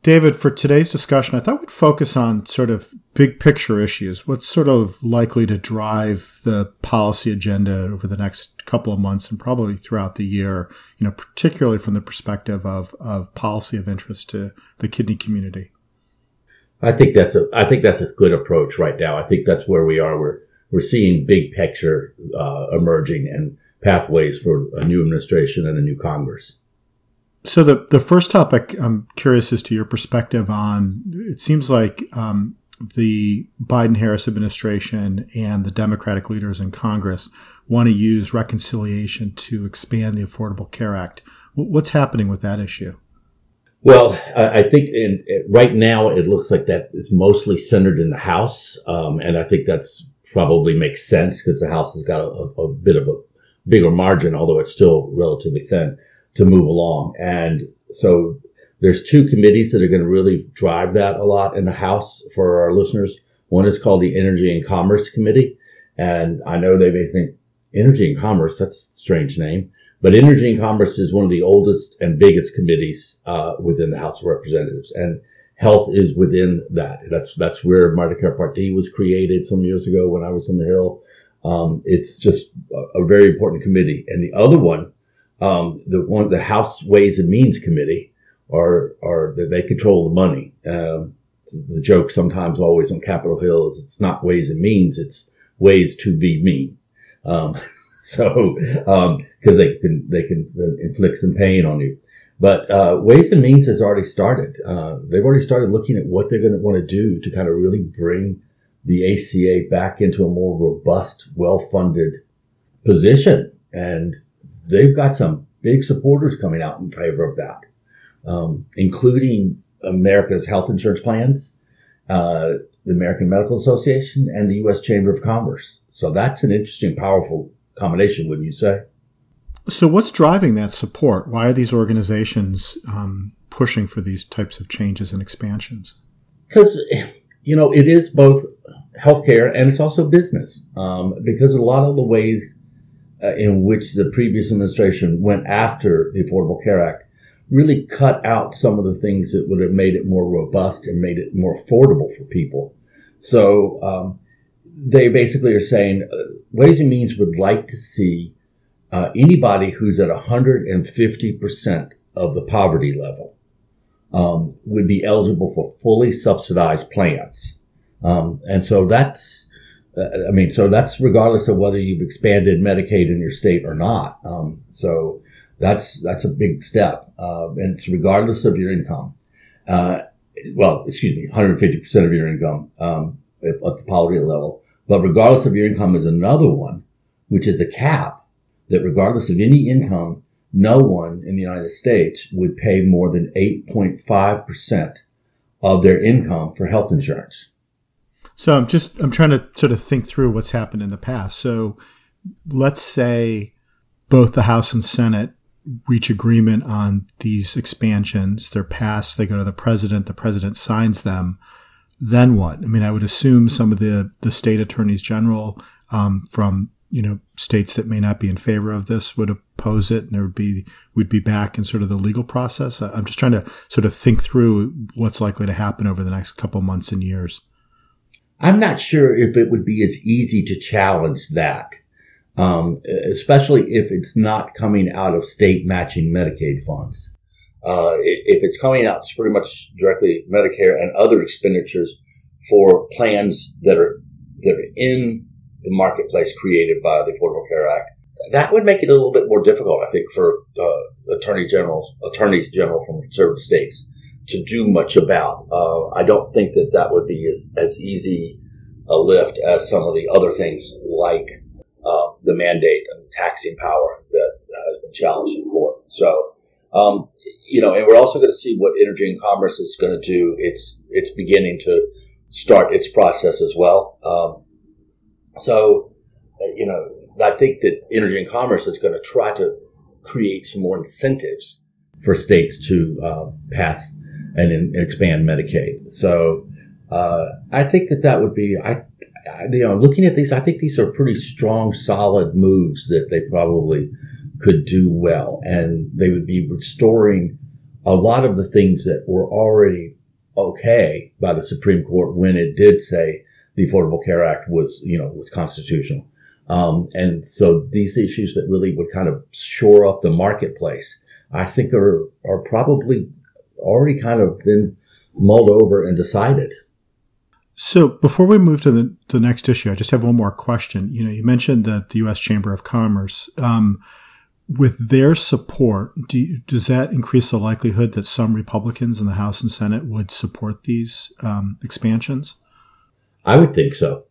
David, for today's discussion, I thought we'd focus on sort of big picture issues. What's sort of likely to drive the policy agenda over the next couple of months and probably throughout the year, particularly from the perspective of policy of interest to the kidney community? I think that's a good approach right now. I think that's where we are. We're seeing big picture emerging and pathways for a new administration and a new Congress. So the first topic I'm curious as to your perspective on. It seems like the Biden-Harris administration and the Democratic leaders in Congress want to use reconciliation to expand the Affordable Care Act. What's happening with that issue? Well, I think right now it looks like that is mostly centered in the House, and I think that's probably makes sense because the House has got a bit of a bigger margin, although it's still relatively thin, to move along. And so there's two committees that are going to really drive that a lot in the House for our listeners. One is called the Energy and Commerce Committee. And I know they may think Energy and Commerce, that's a strange name, but Energy and Commerce is one of the oldest and biggest committees within the House of Representatives. And health is within that. That's where Medicare Part D was created some years ago when I was on the Hill. It's just a very important committee. And the other one, the House Ways and Means Committee, are they control the money. The joke sometimes always on Capitol Hill is it's not Ways and Means, it's ways to be mean. Because they can inflict some pain on you. But Ways and Means has already started. They've already started looking at what they're going to want to do to kind of really bring the ACA back into a more robust, well-funded position. And they've got some big supporters coming out in favor of that, including America's health insurance plans, the American Medical Association, and the U.S. Chamber of Commerce. So that's an interesting, powerful combination, wouldn't you say? So what's driving that support? Why are these organizations pushing for these types of changes and expansions? Because, it is both healthcare and it's also business. Because a lot of the ways in which the previous administration went after the Affordable Care Act really cut out some of the things that would have made it more robust and made it more affordable for people. So they basically are saying Ways and Means would like to see anybody who's at 150% of the poverty level would be eligible for fully subsidized plans. And so that's regardless of whether you've expanded Medicaid in your state or not. So that's a big step. And it's regardless of your income. 150% of your income, at the poverty level. But regardless of your income is another one, which is the cap that regardless of any income, no one in the United States would pay more than 8.5% of their income for health insurance. So I'm trying to sort of think through what's happened in the past. So let's say both the House and Senate reach agreement on these expansions. They're passed. They go to the president signs them. Then what? I mean, I would assume some of the state attorneys general from states that may not be in favor of this would oppose it, and we'd be back in sort of the legal process. I'm just trying to sort of think through what's likely to happen over the next couple months and years. I'm not sure if it would be as easy to challenge that, especially if it's not coming out of state matching Medicaid funds. If it's coming out pretty much directly Medicare and other expenditures for plans that are in the marketplace created by the Affordable Care Act, that would make it a little bit more difficult, I think, for attorneys general from conservative states to do much about. I don't think that would be as easy a lift as some of the other things like the mandate and taxing power that has been challenged in court. So, and we're also going to see what Energy and Commerce is going to do. It's beginning to start its process as well. I think that Energy and Commerce is going to try to create some more incentives for states to pass and expand Medicaid. So I think that would be, looking at these, I think these are pretty strong, solid moves that they probably could do well, and they would be restoring a lot of the things that were already okay by the Supreme Court when it did say the Affordable Care Act was constitutional. And so these issues that really would kind of shore up the marketplace, I think are probably already kind of been mulled over and decided. So before we move to the next issue, I just have one more question. You mentioned that the U.S. Chamber of Commerce, with their support, does that increase the likelihood that some Republicans in the House and Senate would support these expansions? I would think so.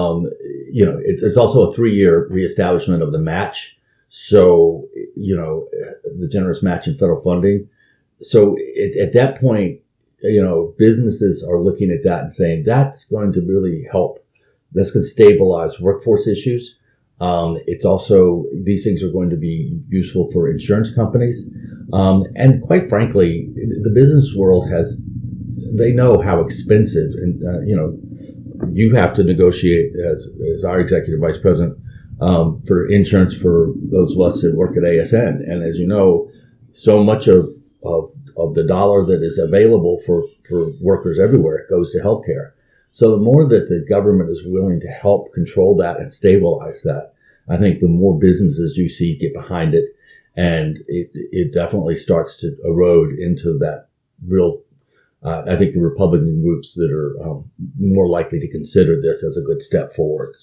It's also a 3-year reestablishment of the match. So, the generous match in federal funding. So at that point, businesses are looking at that and saying that's going to really help. That's going to stabilize workforce issues. It's also, these things are going to be useful for insurance companies. And quite frankly, the business world they know how expensive and, you have to negotiate as our executive vice president, for insurance for those of us that work at ASN. And as you know, so much of the dollar that is available for workers everywhere goes to healthcare. So the more that the government is willing to help control that and stabilize that, I think the more businesses you see get behind it, and it definitely starts to erode into that real. I think the Republican groups that are more likely to consider this as a good step forward.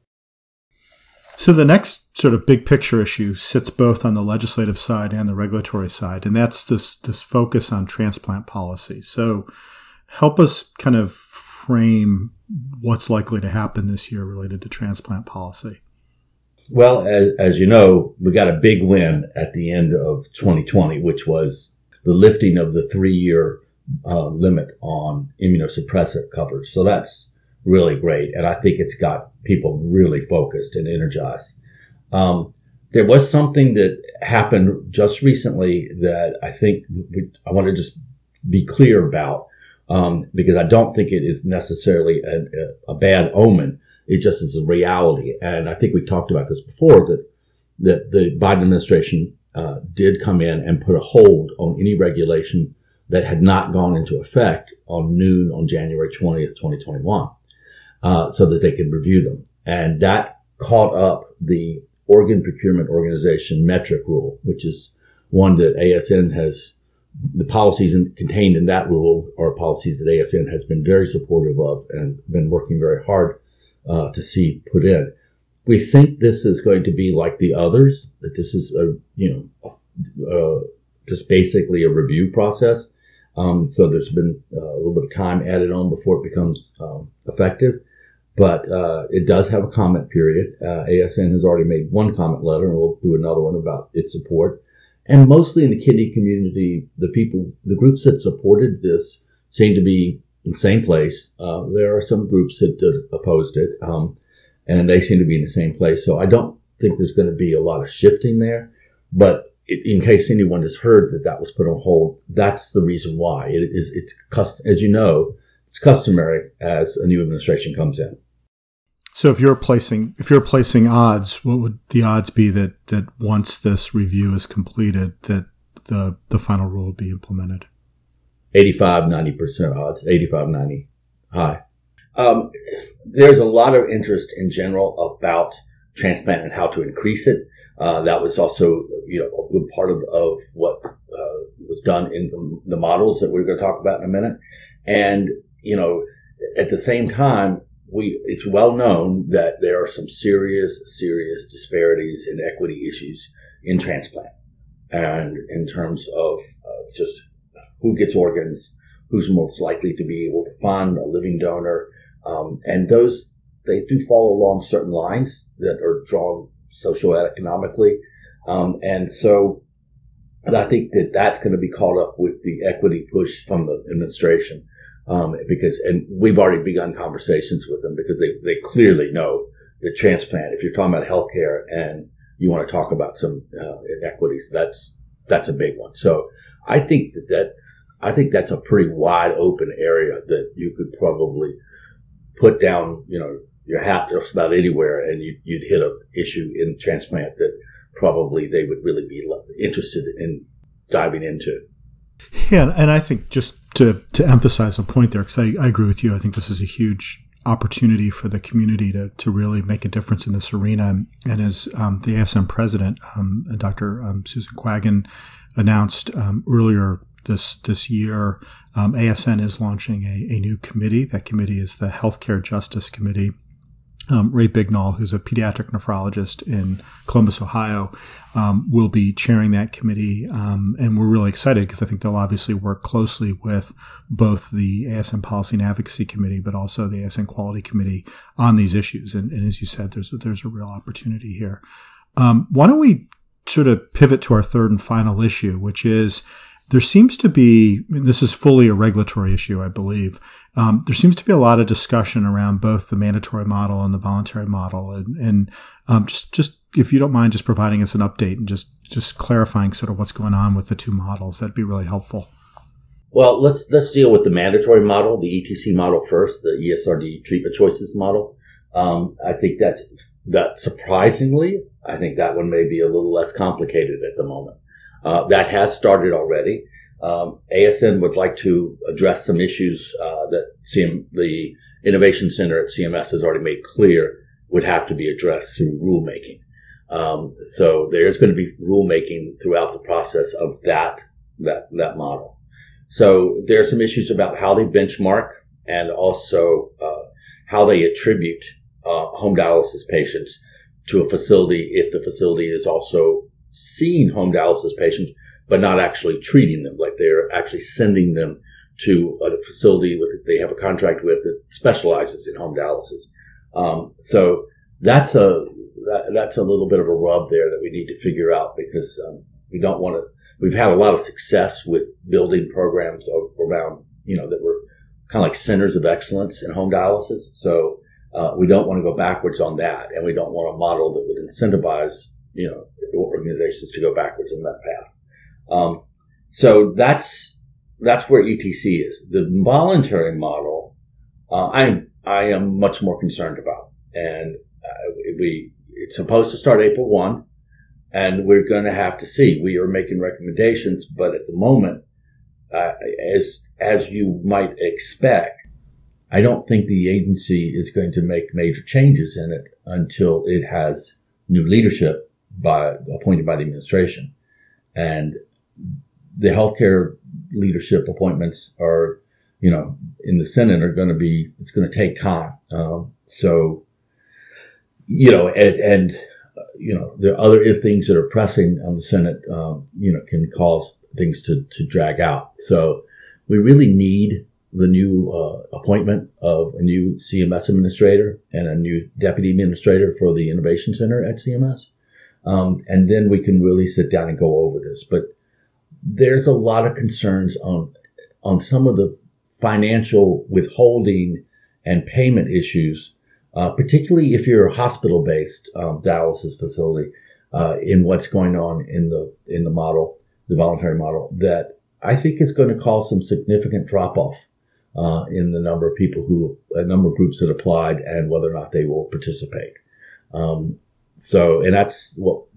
So the next sort of big picture issue sits both on the legislative side and the regulatory side, and that's this focus on transplant policy. So help us kind of frame what's likely to happen this year related to transplant policy. Well, as you know, we got a big win at the end of 2020, which was the lifting of the 3-year limit on immunosuppressant coverage. So that's really great. And I think it's got people really focused and energized. There was something that happened just recently that I think I want to just be clear about, because I don't think it is necessarily a bad omen. It just is a reality. And I think we talked about this before, that the Biden administration did come in and put a hold on any regulation that had not gone into effect on noon on January 20th, 2021, so that they could review them. And that caught up the Organ Procurement Organization metric rule, which is one that ASN the policies contained in that rule are policies that ASN has been very supportive of and been working very hard to see put in. We think this is going to be like the others, that this is just basically a review process. So there's been a little bit of time added on before it becomes effective, but it does have a comment period. ASN has already made one comment letter, and we'll do another one about its support. And mostly in the kidney community, the groups that supported this seem to be in the same place. There are some groups that opposed it, and they seem to be in the same place. So I don't think there's going to be a lot of shifting there, but in case anyone has heard that was put on hold, that's the reason why. As you know, it's customary as a new administration comes in. So if you're placing odds, what would the odds be that once this review is completed, that the final rule would be implemented? 85-90% odds, 85-90 high. There's a lot of interest in general about transplant and how to increase it. That was also, a good part of what was done in the models that we're going to talk about in a minute. And, at the same time, it's well known that there are some serious disparities and equity issues in transplant, and in terms of just who gets organs, who's most likely to be able to fund a living donor, and they do follow along certain lines that are drawn socioeconomically, and so I think that's going to be caught up with the equity push from the administration. And we've already begun conversations with them because they clearly know that transplant, if you're talking about healthcare and you want to talk about some inequities, that's a big one. So I think that's a pretty wide open area that you could probably put down, your hat just about anywhere, and you'd hit an issue in transplant that probably they would really be interested in diving into. Yeah, and I think just to emphasize a point there, because I agree with you. I think this is a huge opportunity for the community to really make a difference in this arena. And as the ASM president, Dr. Susan Quagan, announced earlier this year, ASN is launching a new committee. That committee is the Healthcare Justice Committee. Ray Bignall, who's a pediatric nephrologist in Columbus, Ohio, will be chairing that committee. And we're really excited because I think they'll obviously work closely with both the ASN Policy and Advocacy Committee, but also the ASN Quality Committee on these issues. And as you said, there's a real opportunity here. Why don't we sort of pivot to our third and final issue, which is there seems to be, this is fully a regulatory issue, I believe. There seems to be a lot of discussion around both the mandatory model and the voluntary model. And just if you don't mind just providing us an update and just clarifying sort of what's going on with the two models, that'd be really helpful. Well, let's deal with the mandatory model, the ETC model first, the ESRD treatment choices model. I think that surprisingly, I think that one may be a little less complicated at the moment. That has started already. ASN would like to address some issues that the Innovation Center at CMS has already made clear would have to be addressed through rulemaking. So there's going to be rulemaking throughout the process of that model. So there are some issues about how they benchmark and also how they attribute home dialysis patients to a facility if the facility is also seeing home dialysis patients, but not actually treating them, like they're actually sending them to a facility they have a contract with that specializes in home dialysis. So that's a little bit of a rub there that we need to figure out because we don't want to. We've had a lot of success with building programs around, that were kind of like centers of excellence in home dialysis. So we don't want to go backwards on that, and we don't want a model that would incentivize organizations to go backwards on that path. So that's where ETC is. The voluntary model, I am much more concerned about, and it's supposed to start April 1, and we're going to have to see. We are making recommendations, but at the moment, as you might expect, I don't think the agency is going to make major changes in it until it has new leadership appointed by the administration. And the healthcare leadership appointments are, in the Senate it's going to take time. There are other things that are pressing on the Senate, can cause things to drag out. So we really need the new appointment of a new CMS administrator and a new deputy administrator for the Innovation Center at CMS. And then we can really sit down and go over this. But there's a lot of concerns on some of the financial withholding and payment issues, particularly if you're a hospital-based dialysis facility, in what's going on in the model, the voluntary model, that I think is going to cause some significant drop-off in the number of number of groups that applied and whether or not they will participate. And that's what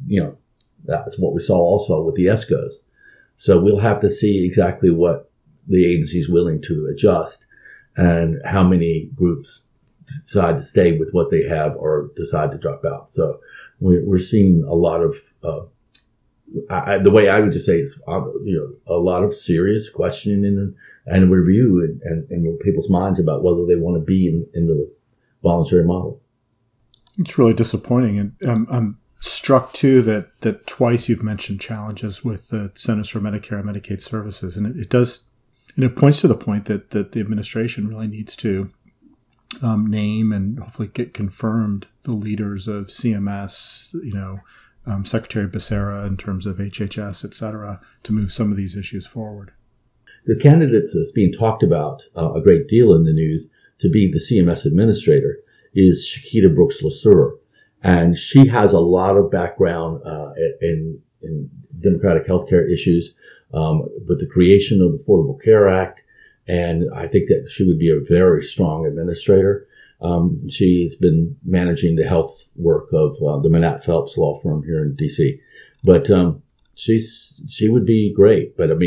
we saw also with the ESCOs. So we'll have to see exactly what the agency is willing to adjust and how many groups decide to stay with what they have or decide to drop out. So we're seeing a lot of, the way I would just say is, a lot of serious questioning and review in people's minds about whether they want to be in the voluntary model. It's really disappointing. And I'm struck too that twice you've mentioned challenges with the Centers for Medicare and Medicaid Services. And it points to the point that the administration really needs to name and hopefully get confirmed the leaders of CMS, Secretary Becerra in terms of HHS, et cetera, to move some of these issues forward. The candidate that's being talked about a great deal in the news to be the CMS administrator is Shakita Brooks LaSure. And she has a lot of background in democratic healthcare issues with the creation of the Affordable Care Act. And I think that she would be a very strong administrator. She's been managing the health work of the Manat Phelps law firm here in D.C. But she would be great. But I mean,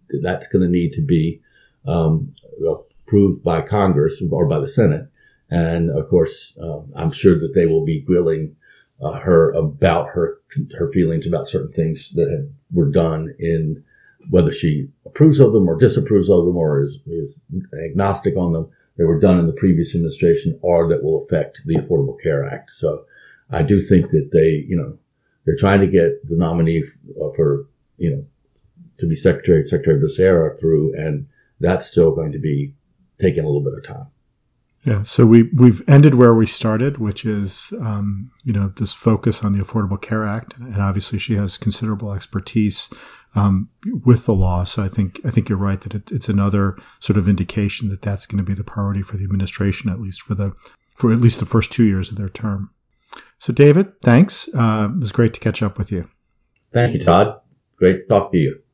that's going to need to be approved by Congress or by the Senate. And of course, I'm sure that they will be grilling her about her feelings about certain things that were done, in whether she approves of them or disapproves of them or is agnostic on them, that were done in the previous administration or that will affect the Affordable Care Act. So I do think that they're trying to get the nominee for, to be Secretary Becerra through, and that's still going to be taking a little bit of time. Yeah, so we've ended where we started, which is this focus on the Affordable Care Act, and obviously she has considerable expertise with the law. So I think you're right that it's another sort of indication that that's going to be the priority for the administration, at least for at least the first 2 years of their term. So David, thanks. It was great to catch up with you. Thank you, Todd. Great to talk to you.